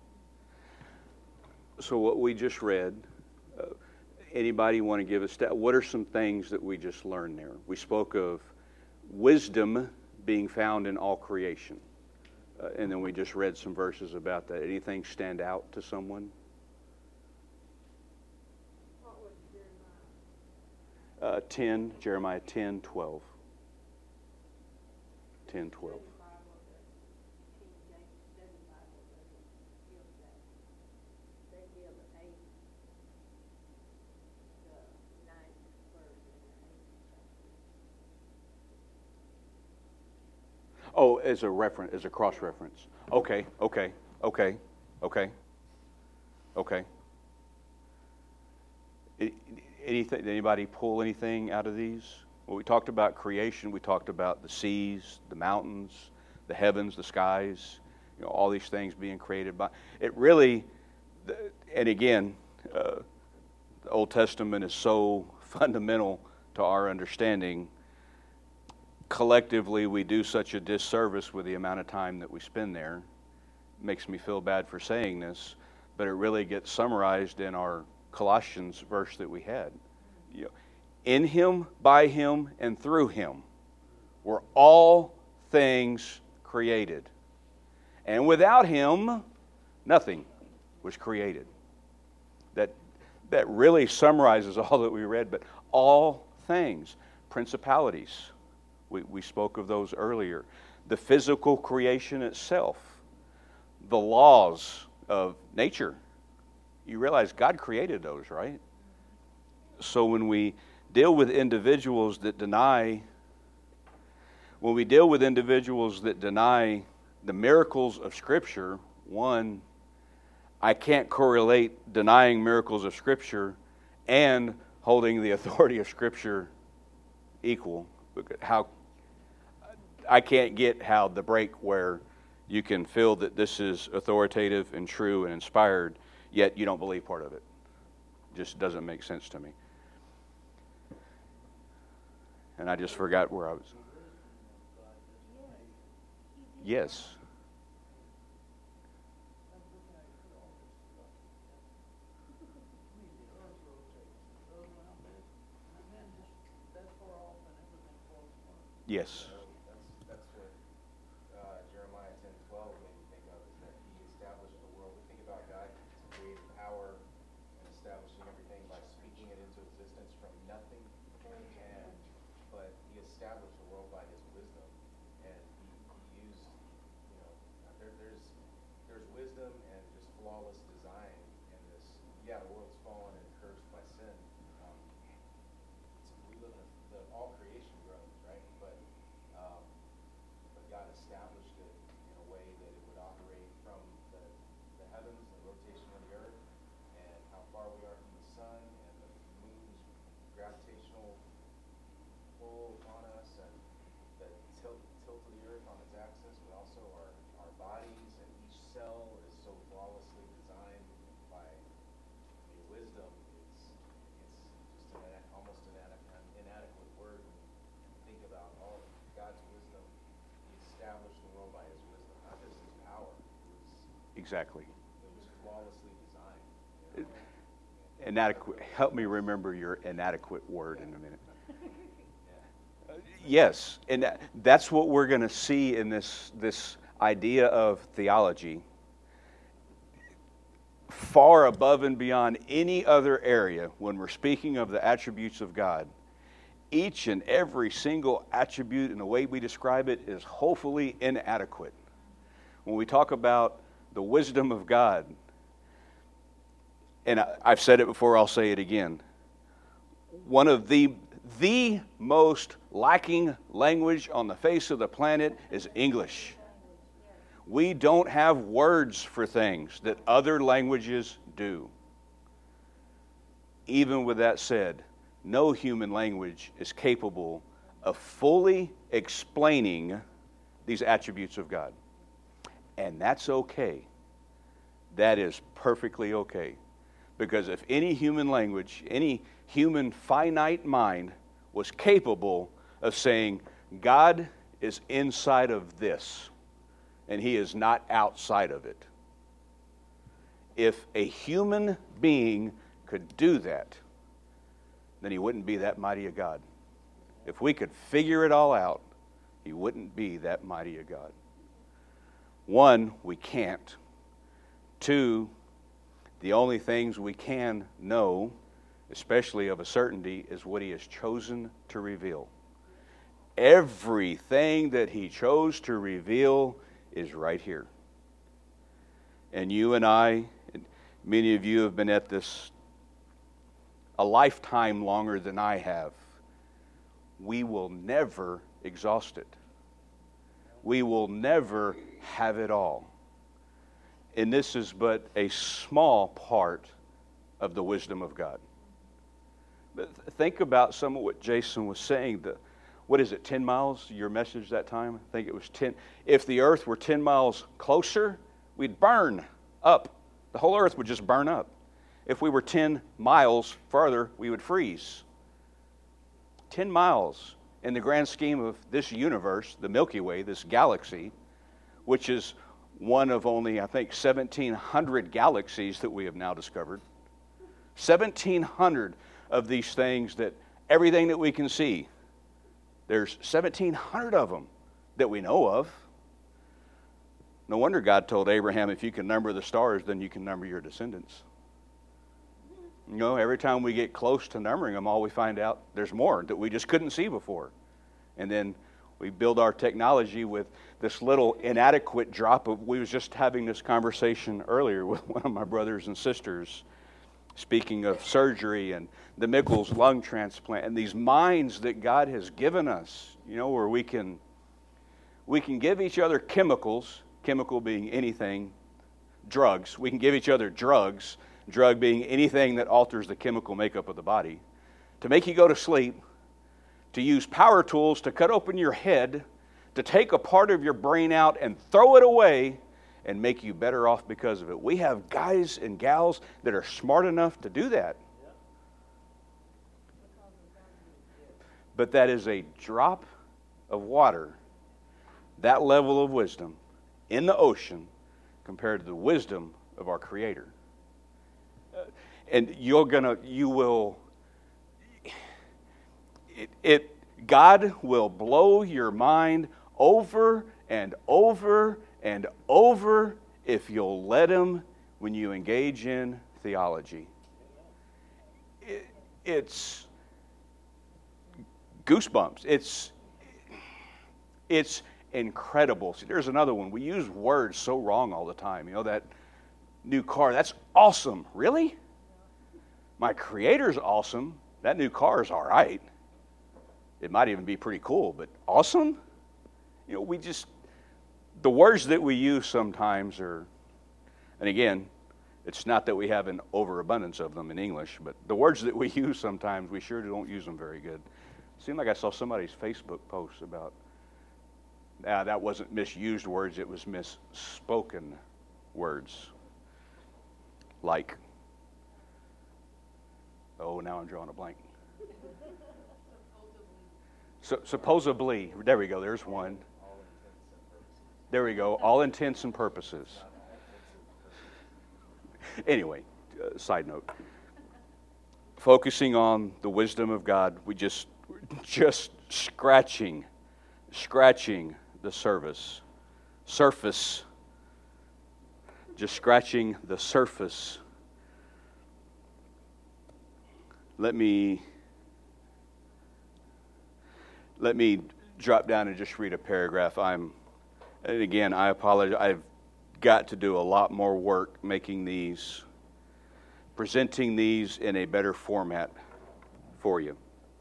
So what we just read, anybody want to give us that? What are some things that we just learned there? We spoke of wisdom being found in all creation. And then we just read some verses about that. Anything stand out to someone? What was Jeremiah? Jeremiah 10, 12. 10, 12. Oh, as a reference, as a cross-reference. Okay. Anything? Anybody pull anything out of these? Well, we talked about creation. We talked about the seas, the mountains, the heavens, the skies. All these things being created by. It really, and again, the Old Testament is so fundamental to our understanding. Collectively, we do such a disservice with the amount of time that we spend there. It makes me feel bad for saying this, but it really gets summarized in our Colossians verse that we had. In Him, by Him, and through Him were all things created. And without Him, nothing was created. That really summarizes all that we read, but all things. Principalities. We spoke of those earlier. the physical creation itself, the laws of nature. You realize God created those, right? So when we deal with individuals that deny the miracles of Scripture, one, I can't correlate denying miracles of Scripture and holding the authority of Scripture equal. I can't get how the break where you can feel that this is authoritative and true and inspired, yet you don't believe part of it. Just doesn't make sense to me. And I just forgot where I was. Yes. Yes. That's what Jeremiah 10:12 made me think of, is that he established the world. We think about God creating power and establishing everything by speaking it into existence from nothing, but he established the world by his wisdom, and he used, there's wisdom and just flawless design in this. Yeah, the world's fallen and cursed by sin. We live in all creation grows, right? But God established it in a way that it would operate from the heavens, the rotation of the earth, and how far we are from the sun, and the moon's gravitational pull on us, and the tilt of the earth on its axis, but also our bodies, and each cell is so flawlessly designed by wisdom. It's just almost an inadequate word when you think about all of God's wisdom. He established the world by his wisdom, not just his power. Exactly. It was flawlessly designed. Inadequate. Help me remember your inadequate word in a minute. Yes, and that's what we're going to see in this idea of theology. Far above and beyond any other area, when we're speaking of the attributes of God, each and every single attribute and the way we describe it is hopefully inadequate. When we talk about the wisdom of God, and I've said it before, I'll say it again, one of the most lacking language on the face of the planet is English. We don't have words for things that other languages do. Even with that said, no human language is capable of fully explaining these attributes of God. And that's okay. That is perfectly okay. Because if any human language, any human finite mind was capable of saying, God is inside of this, and he is not outside of it. If a human being could do that, then he wouldn't be that mighty a God. If we could figure it all out, he wouldn't be that mighty a God. One, we can't. Two, the only things we can know, especially of a certainty, is what he has chosen to reveal. Everything that he chose to reveal is right here. And you and I, and many of you have been at this a lifetime longer than I have. We will never exhaust it. We will never have it all. And this is but a small part of the wisdom of God. But think about some of what Jason was saying. What is it, 10 miles, your message that time? I think it was 10. If the earth were 10 miles closer, we'd burn up. The whole earth would just burn up. If we were 10 miles farther, we would freeze. 10 miles in the grand scheme of this universe, the Milky Way, this galaxy, which is one of only, I think, 1,700 galaxies that we have now discovered. 1,700 of these things, that everything that we can see, there's 1,700 of them that we know of. No wonder God told Abraham, if you can number the stars, then you can number your descendants. You know, every time we get close to numbering them, all we find out, there's more that we just couldn't see before. And then We build our technology with this little inadequate drop of, we was just having this conversation earlier with one of my brothers and sisters, speaking of surgery and the Mickles lung transplant and these minds that God has given us, where we can give each other chemicals, chemical being anything, drugs. We can give each other drugs, drug being anything that alters the chemical makeup of the body, to make you go to sleep, to use power tools to cut open your head, to take a part of your brain out and throw it away and make you better off because of it. We have guys and gals that are smart enough to do that. But that is a drop of water, that level of wisdom in the ocean compared to the wisdom of our Creator. And God will blow your mind over and over and over if you'll let Him when you engage in theology. It's goosebumps. It's incredible. See, there's another one. We use words so wrong all the time. That new car, that's awesome. Really? My Creator's awesome. That new car is all right. It might even be pretty cool, but awesome? The words that we use sometimes are, and again, it's not that we have an overabundance of them in English, but the words that we use sometimes, we sure don't use them very good. It seemed like I saw somebody's Facebook post about, that wasn't misused words, it was misspoken words. Like, now I'm drawing a blank. Supposedly, there we go, there's one. There we go, all intents and purposes. Anyway, side note. Focusing on the wisdom of God, we just scratching the surface, just scratching the surface. Let me drop down and just read a paragraph. And again, I apologize. I've got to do a lot more work presenting these in a better format for you.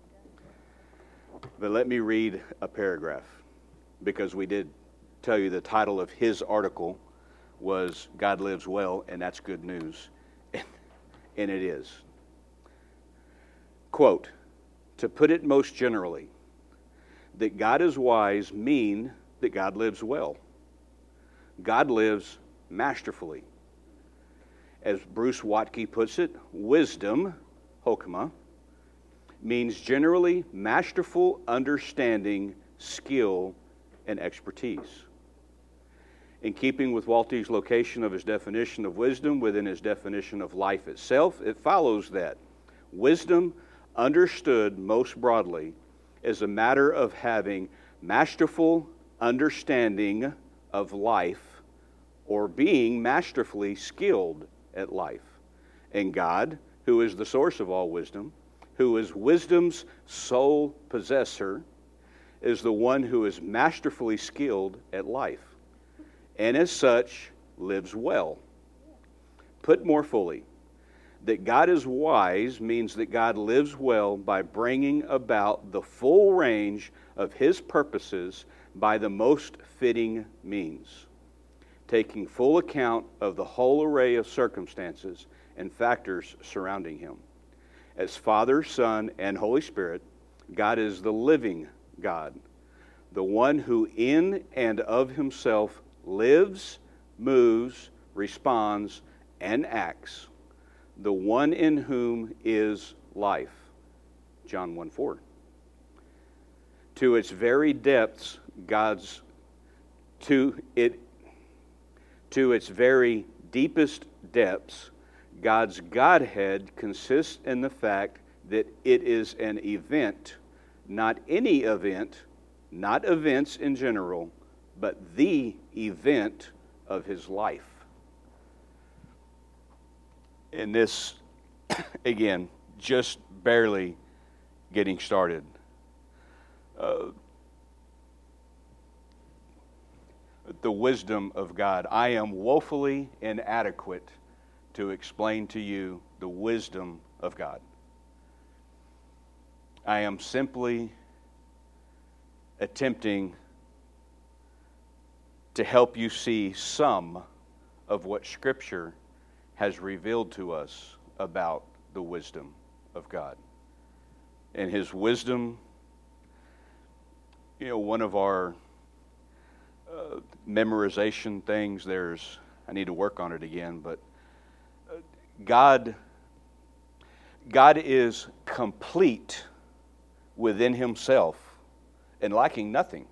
But let me read a paragraph, because we did tell you the title of his article was God Lives Well, and that's good news. And it is. Quote, to put it most generally, that God is wise mean that God lives well. God lives masterfully. As Bruce Watke puts it, wisdom, hokmah, means generally masterful understanding, skill, and expertise. In keeping with Walty's location of his definition of wisdom within his definition of life itself, it follows that wisdom, understood most broadly, is a matter of having masterful understanding of life or being masterfully skilled at life. And God, who is the source of all wisdom, who is wisdom's sole possessor, is the one who is masterfully skilled at life, and as such lives well. Put more fully, that God is wise means that God lives well by bringing about the full range of His purposes by the most fitting means, taking full account of the whole array of circumstances and factors surrounding Him. As Father, Son, and Holy Spirit, God is the living God, the one who in and of Himself lives, moves, responds, and acts, the one in whom is life. John 1:4. To its very depths, to its very deepest depths, God's Godhead consists in the fact that it is an event, not any event, not events in general, but the event of His life. And this, again, just barely getting started. the wisdom of God. I am woefully inadequate to explain to you the wisdom of God. I am simply attempting to help you see some of what Scripture has revealed to us about the wisdom of God. And His wisdom, one of our memorization things, I need to work on it again, but God is complete within Himself and lacking nothing.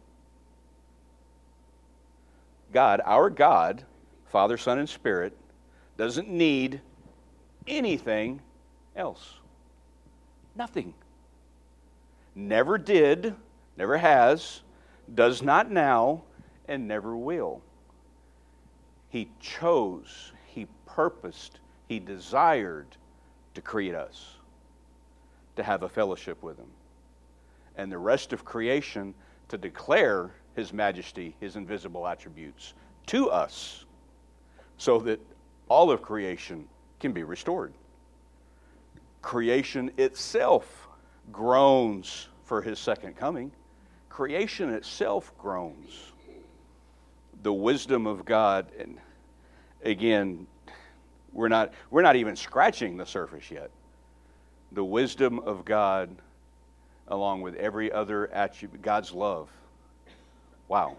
God, our God, Father, Son, and Spirit, doesn't need anything else. Nothing. Never did, never has, does not now, and never will. He chose, He purposed, He desired to create us, to have a fellowship with Him. And the rest of creation to declare His majesty, His invisible attributes to us, so that all of creation can be restored. Creation itself groans for His second coming. Creation itself groans. The wisdom of God, and again, we're not even scratching the surface yet. The wisdom of God, along with every other attribute, God's love. Wow.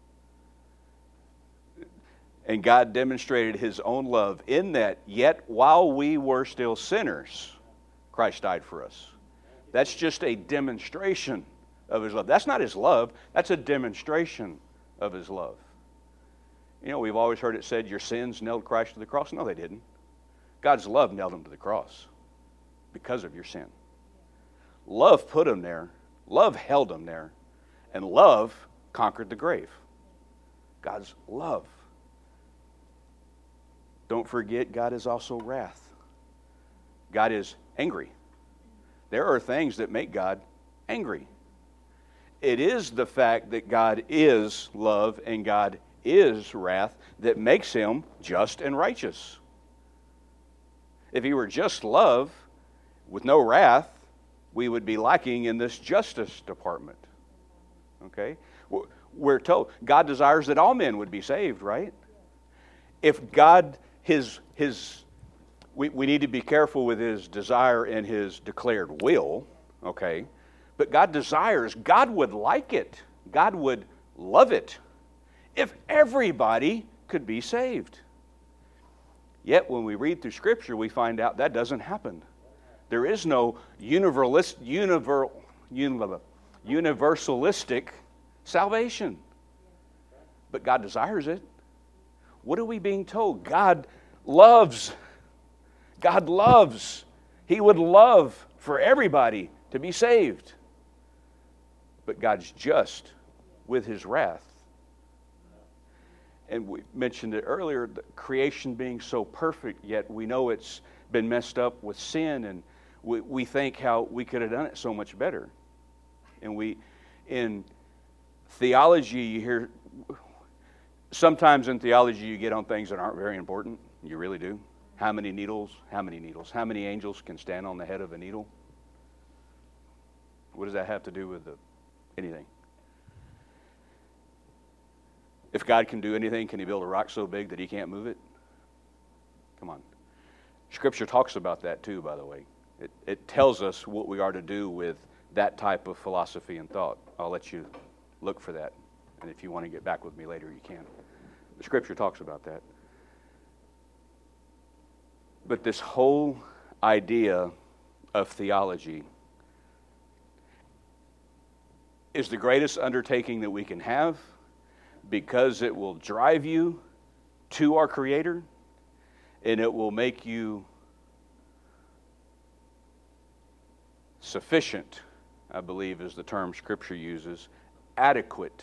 And God demonstrated His own love in that, yet while we were still sinners, Christ died for us. That's just a demonstration of His love. That's not His love. That's a demonstration of His love. We've always heard it said, your sins nailed Christ to the cross. No, they didn't. God's love nailed Him to the cross because of your sin. Love put Him there. Love held Him there. And love conquered the grave. God's love. Don't forget, God is also wrath. God is angry. There are things that make God angry. It is the fact that God is love and God is wrath that makes Him just and righteous. If He were just love with no wrath, we would be lacking in this justice department. Okay? We're told God desires that all men would be saved, right? If God, we need to be careful with His desire and His declared will, okay? But God desires, God would like it, God would love it if everybody could be saved. Yet when we read through Scripture, we find out that doesn't happen. There is no universalistic salvation. But God desires it. What are we being told? God loves. God loves. He would love for everybody to be saved. But God's just with His wrath. And we mentioned it earlier, the creation being so perfect, yet we know it's been messed up with sin, and we think how we could have done it so much better. And in theology, you hear, sometimes in theology you get on things that aren't very important. You really do. How many needles? How many angels can stand on the head of a needle? What does that have to do with anything? If God can do anything, can He build a rock so big that He can't move it? Come on. Scripture talks about that too, by the way. It tells us what we are to do with that type of philosophy and thought. I'll let you look for that. And if you want to get back with me later, you can. The Scripture talks about that. But this whole idea of theology is the greatest undertaking that we can have, because it will drive you to our Creator, and it will make you sufficient, I believe is the term Scripture uses, adequate,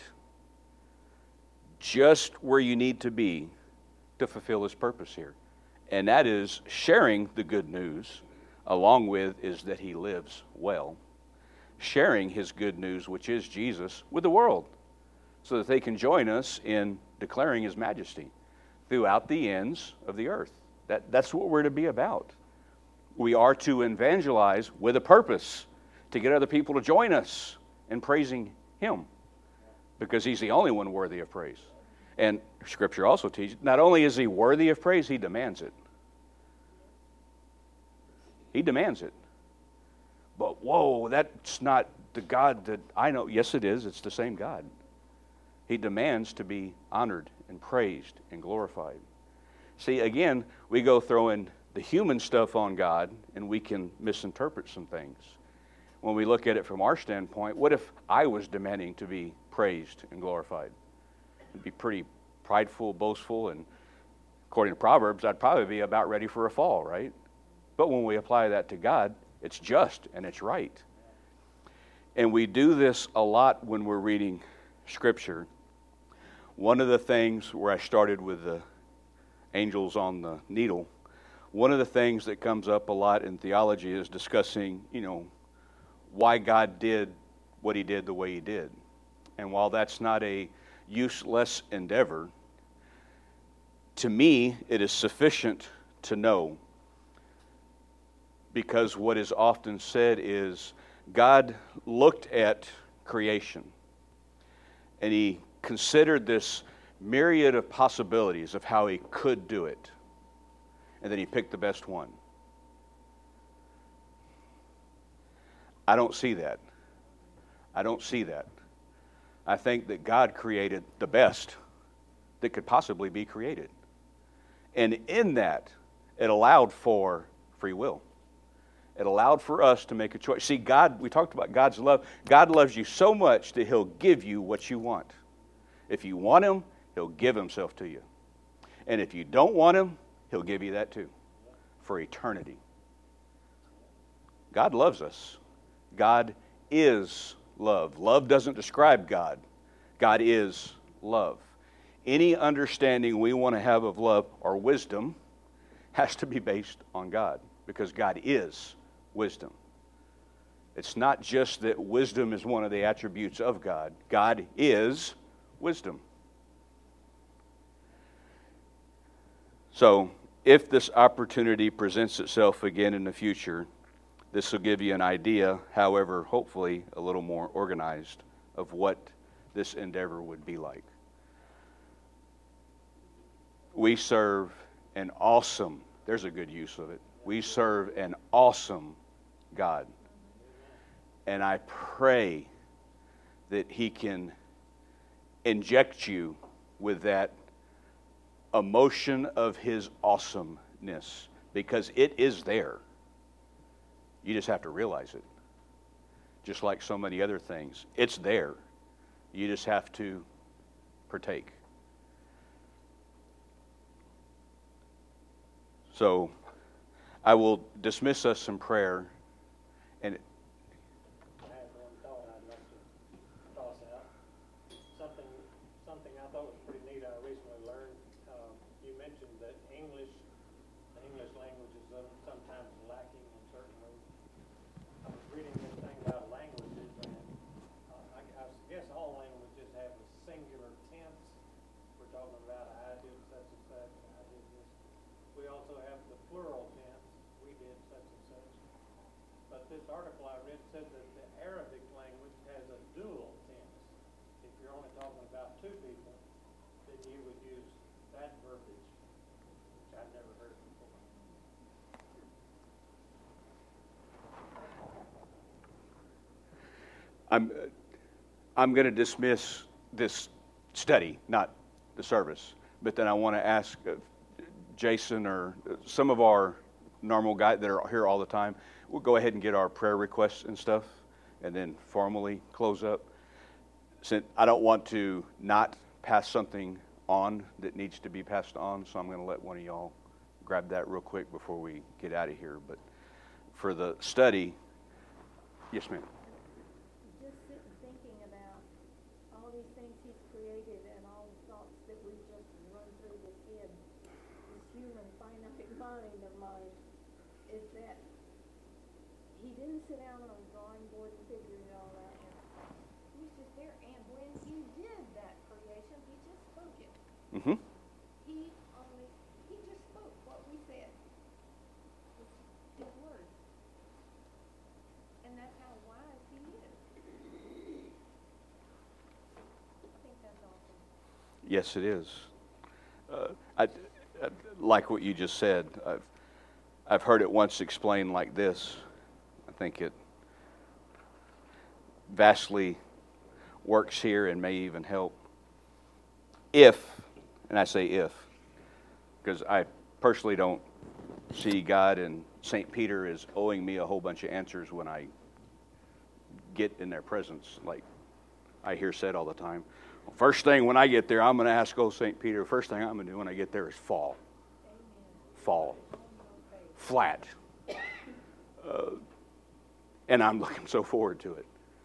just where you need to be to fulfill His purpose here. And that is sharing the good news, along with is that He lives well. Sharing His good news, which is Jesus, with the world. so that they can join us in declaring His majesty throughout the ends of the earth. That's what we're to be about. We are to evangelize with a purpose, to get other people to join us in praising Him, because He's the only one worthy of praise. And Scripture also teaches, not only is He worthy of praise, He demands it. He demands it. But whoa, that's not the God that I know. Yes, it is. It's the same God. He demands to be honored and praised and glorified. See, again, we go throwing the human stuff on God, and we can misinterpret some things. When we look at it from our standpoint, what if I was demanding to be praised and glorified? It'd be pretty prideful, boastful, and according to Proverbs, I'd probably be about ready for a fall, right? But when we apply that to God, it's just and it's right. And we do this a lot when we're reading Scripture. One of the things where I started with the angels on the needle, one of the things that comes up a lot in theology is discussing, why God did what He did the way He did. And while that's not a useless endeavor, to me, it is sufficient to know, because what is often said is God looked at creation and He considered this myriad of possibilities of how He could do it, and then He picked the best one. I don't see that. I don't see that. I think that God created the best that could possibly be created. And in that, it allowed for free will. It allowed for us to make a choice. See, God, we talked about God's love. God loves you so much that He'll give you what you want. If you want Him, He'll give Himself to you. And if you don't want Him, He'll give you that too, for eternity. God loves us. God is love. Love doesn't describe God. God is love. Any understanding we want to have of love or wisdom has to be based on God, because God is wisdom. It's not just that wisdom is one of the attributes of God. God is wisdom. So, if this opportunity presents itself again in the future, this will give you an idea, however, hopefully a little more organized, of what this endeavor would be like. We serve an awesome, there's a good use of it, we serve an awesome God. And I pray that He can inject you with that emotion of His awesomeness, because it is there. You just have to realize it. Just like so many other things, it's there. You just have to partake. So I will dismiss us in prayer. And I have one thought I'd like to toss out. Something I thought was pretty neat I recently learned. You mentioned that the English language is sometimes lacking in certain ways. I was reading this thing about languages, and I guess all languages have a singular tense. We're talking about I did such and such, I did this. We also have the plural tense, we did such and such. But this article I read said that the Arabic language has a dual tense. If you're only talking about two people, then you would use that verbiage, which I've never heard before. I'm going to dismiss this study, not the service, but then I want to ask Jason or some of our normal guys that are here all the time, we'll go ahead and get our prayer requests and stuff and then formally close up. Since I don't want to not pass something on that needs to be passed on, so I'm going to let one of y'all grab that real quick before we get out of here. But for the study, yes, ma'am. Just sitting thinking about all these things He's created and all the thoughts that we just run through His head, this human finite mind of mine, is that He didn't sit down on a drawing board and figure it all out. He was just there, and when He did that Mm-hmm. He just spoke what we said. It's his word. And that's how wise he is. I think that's awesome. Yes, it is. I like what you just said. I've heard it once explained like this. I think it vastly works here and may even help. If, and I say if, because I personally don't see God and St. Peter as owing me a whole bunch of answers when I get in their presence, like I hear said all the time. First thing when I get there, I'm going to ask old St. Peter, first thing I'm going to do when I get there is fall. Fall. Flat. And I'm looking so forward to it.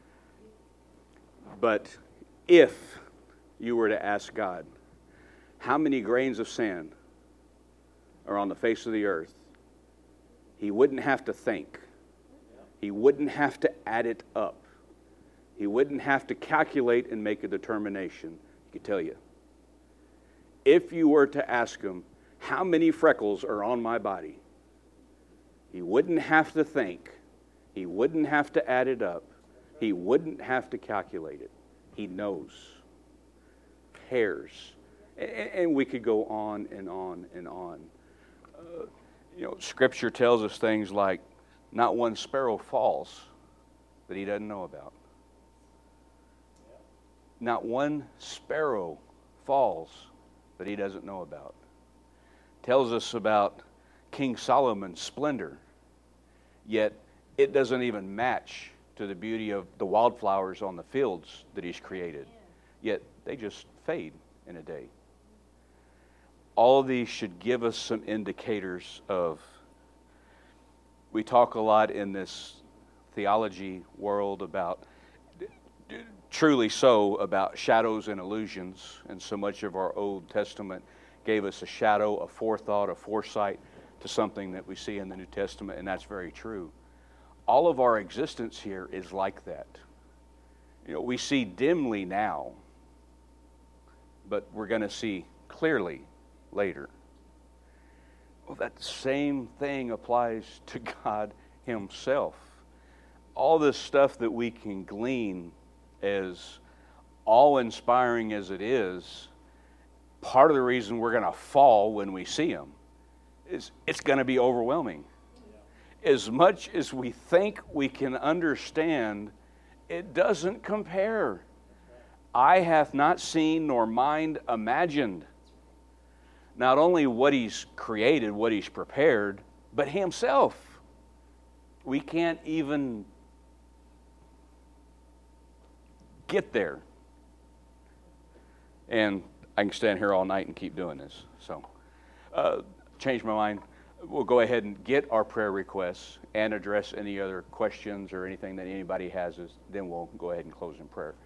But if you were to ask God, how many grains of sand are on the face of the earth, he wouldn't have to think. He wouldn't have to add it up. He wouldn't have to calculate and make a determination. He could tell you. If you were to ask him, how many freckles are on my body? He wouldn't have to think. He wouldn't have to add it up. He wouldn't have to calculate it. He knows. Hairs. And we could go on and on and on. Scripture tells us things like, not one sparrow falls that he doesn't know about. Not one sparrow falls that he doesn't know about. Tells us about King Solomon's splendor, yet it doesn't even match to the beauty of the wildflowers on the fields that he's created. Yet they just fade in a day. All of these should give us some indicators of, we talk a lot in this theology world about, truly so, about shadows and illusions, and so much of our Old Testament gave us a shadow, a forethought, a foresight to something that we see in the New Testament, and that's very true. All of our existence here is like that. We see dimly now, but we're going to see clearly later. Well, that same thing applies to God himself. All this stuff that we can glean, as awe-inspiring as it is, part of the reason we're going to fall when we see him is it's going to be overwhelming. As much as we think we can understand, it doesn't compare. Eye hath not seen, nor mind imagined. Not only what he's created, what he's prepared, but himself. We can't even get there. And I can stand here all night and keep doing this. So, change my mind. We'll go ahead and get our prayer requests and address any other questions or anything that anybody has. Then we'll go ahead and close in prayer.